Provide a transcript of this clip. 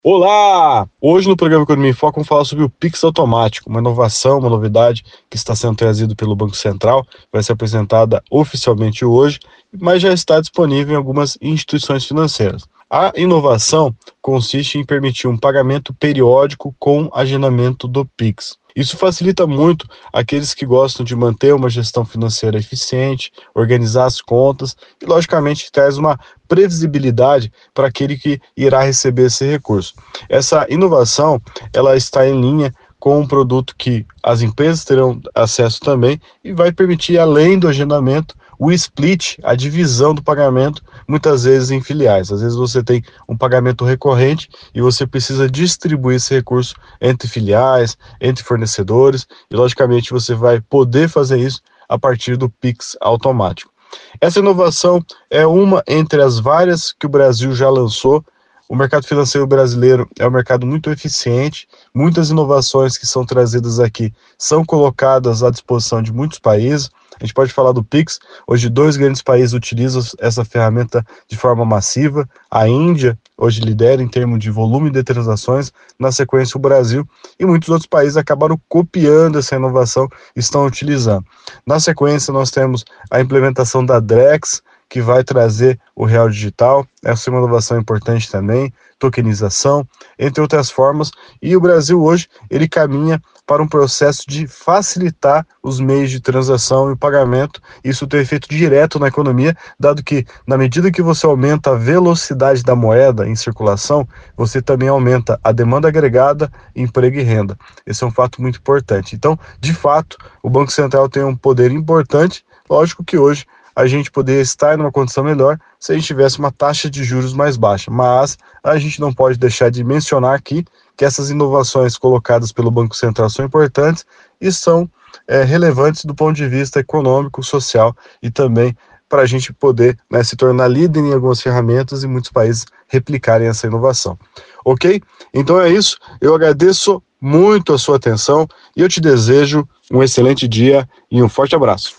Olá! Hoje no programa Economia em Foco vamos falar sobre o Pix automático, uma inovação, uma novidade que está sendo trazida pelo Banco Central, vai ser apresentada oficialmente hoje, mas já está disponível em algumas instituições financeiras. A inovação consiste em permitir um pagamento periódico com agendamento do Pix. Isso facilita muito aqueles que gostam de manter uma gestão financeira eficiente, organizar as contas e, logicamente, traz uma previsibilidade para aquele que irá receber esse recurso. Essa inovação, ela está em linha com um produto que as empresas terão acesso também e vai permitir, além do agendamento, o split, a divisão do pagamento, muitas vezes em filiais. Às vezes você tem um pagamento recorrente e você precisa distribuir esse recurso entre filiais, entre fornecedores, e logicamente você vai poder fazer isso a partir do Pix automático. Essa inovação é uma entre as várias que o Brasil já lançou. O mercado financeiro brasileiro é um mercado muito eficiente, muitas inovações que são trazidas aqui são colocadas à disposição de muitos países. A gente pode falar do Pix, hoje 2 grandes países utilizam essa ferramenta de forma massiva. A Índia hoje lidera em termos de volume de transações, na sequência o Brasil, e muitos outros países acabaram copiando essa inovação e estão utilizando. Na sequência nós temos a implementação da Drex, que vai trazer o real digital, essa é uma inovação importante também, tokenização, entre outras formas, e o Brasil hoje, ele caminha para um processo de facilitar os meios de transação e pagamento, isso tem efeito direto na economia, dado que, na medida que você aumenta a velocidade da moeda em circulação, você também aumenta a demanda agregada, emprego e renda. Esse é um fato muito importante. Então, de fato, o Banco Central tem um poder importante, lógico que hoje a gente poderia estar numa condição melhor se a gente tivesse uma taxa de juros mais baixa. Mas a gente não pode deixar de mencionar aqui que essas inovações colocadas pelo Banco Central são importantes e são relevantes do ponto de vista econômico, social e também para a gente poder, né, se tornar líder em algumas ferramentas e muitos países replicarem essa inovação. Ok? Então é isso. Eu agradeço muito a sua atenção e eu te desejo um excelente dia e um forte abraço.